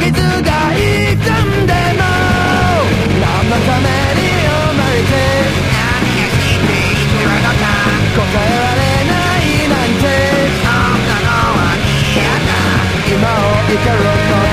水が傷んでも何のために生まれて何がして生きるのか答えられないなんてそんなのは嫌だ今を生きろと